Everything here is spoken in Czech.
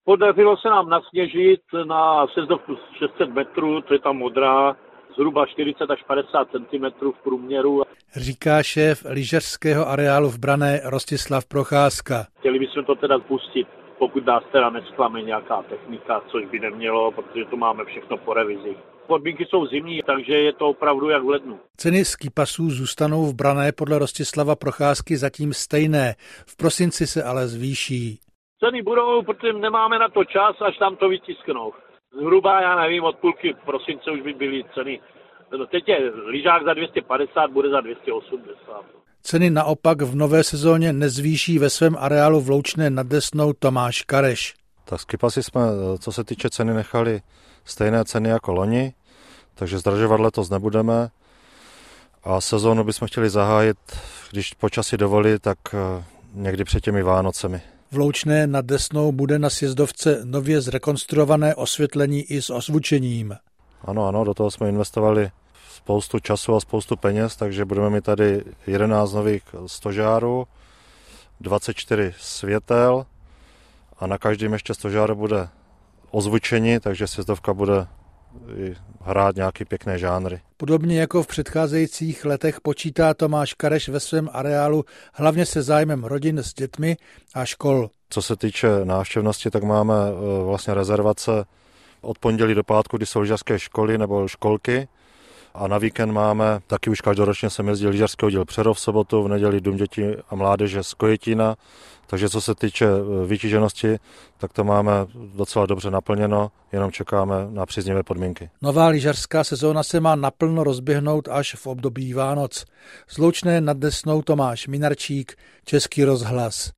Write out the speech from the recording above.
Podařilo se nám nasněžit na sjezdovku 600 metrů, to je ta modrá, zhruba 40 až 50 cm v průměru. Říká šéf lyžařského areálu v Branné Rostislav Procházka. Chtěli bychom to teda spustit, pokud nás teda nesklame nějaká technika, což by nemělo, protože to máme všechno po revizi. Podmínky jsou zimní, takže je to opravdu jak v lednu. Ceny skipasů zůstanou v Branné podle Rostislava Procházky zatím stejné. V prosinci se ale zvýší. Ceny budou, protože nemáme na to čas, až tam to vytisknou. Zhruba, já nevím, od půlky prosince už by byly ceny. No, teď je lyžák za 250, bude za 280. Ceny naopak v nové sezóně nezvýší ve svém areálu v Loučné nad Desnou Tomáš Kareš. Tak skipasy jsme, co se týče ceny, nechali stejné ceny jako loni, takže zdražovat letos nebudeme. A sezónu bychom chtěli zahájit, když počasí dovolí, tak někdy před těmi Vánocemi. V Loučné nad Desnou bude na sjezdovce nově zrekonstruované osvětlení i s ozvučením. Ano, do toho jsme investovali spoustu času a spoustu peněz, takže budeme mít tady 11 nových stožárů, 24 světel a na každém ještě stožáru bude ozvučení, takže sjezdovka bude hrát nějaký pěkné žánry. Podobně jako v předcházejících letech počítá Tomáš Kareš ve svém areálu hlavně se zájmem rodin s dětmi a škol. Co se týče návštěvnosti, tak máme vlastně rezervace od pondělí do pátku, kdy jsou lyžařské školy nebo školky. A na víkend máme, taky už každoročně sem jezdí lyžařský oddíl Přerov v sobotu, v neděli Dům dětí a mládeže z Kojetína. Takže co se týče vytíženosti, tak to máme docela dobře naplněno, jenom čekáme na příznivé podmínky. Nová lyžařská sezóna se má naplno rozběhnout až v období Vánoc. Z Loučné nad Desnou Tomáš Minarčík, Český rozhlas.